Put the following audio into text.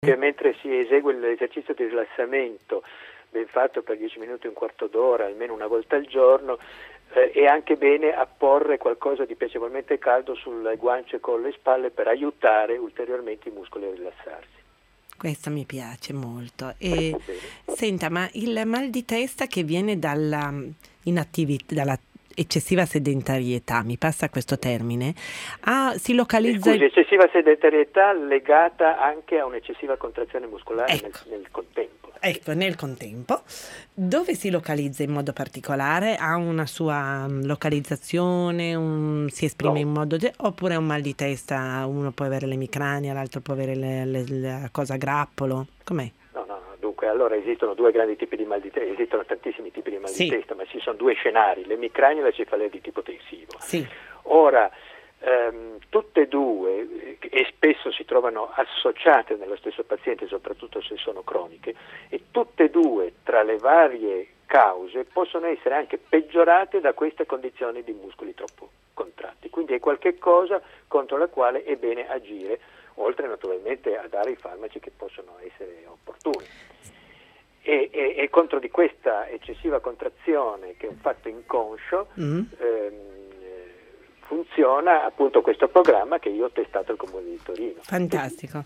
Che mentre si esegue l'esercizio di rilassamento ben fatto per 10 minuti, un quarto d'ora, almeno una volta al giorno, è anche bene apporre qualcosa di piacevolmente caldo sulle guance, collo e spalle per aiutare ulteriormente i muscoli a rilassarsi. Questo mi piace molto. E senta, ma il mal di testa che viene dalla dalla eccessiva sedentarietà, mi passa questo termine, si localizza... Scusi, eccessiva sedentarietà legata anche a un'eccessiva contrazione muscolare nel contempo. Ecco, nel contempo, dove si localizza in modo particolare? Ha una sua localizzazione, si esprime in modo... oppure è un mal di testa, uno può avere l'emicrania, l'altro può avere la cosa a grappolo? Com'è? No, dunque, allora esistono due grandi tipi di mal di testa, esistono tantissimi tipi di mal di testa, ma ci sono due scenari, l'emicrania e la cefalea di tipo tensivo. Sì. Ora, tutte e due, e spesso si trovano associate nello stesso paziente, soprattutto se sono croniche, e tutte e due, tra le varie cause, possono essere anche peggiorate da queste condizioni di muscoli troppo contratti. Quindi è qualche cosa contro la quale è bene agire, oltre naturalmente a dare i farmaci che possono essere opportuni. E contro di questa eccessiva contrazione, che è un fatto inconscio, funziona appunto questo programma che io ho testato al Comune di Torino. Fantastico.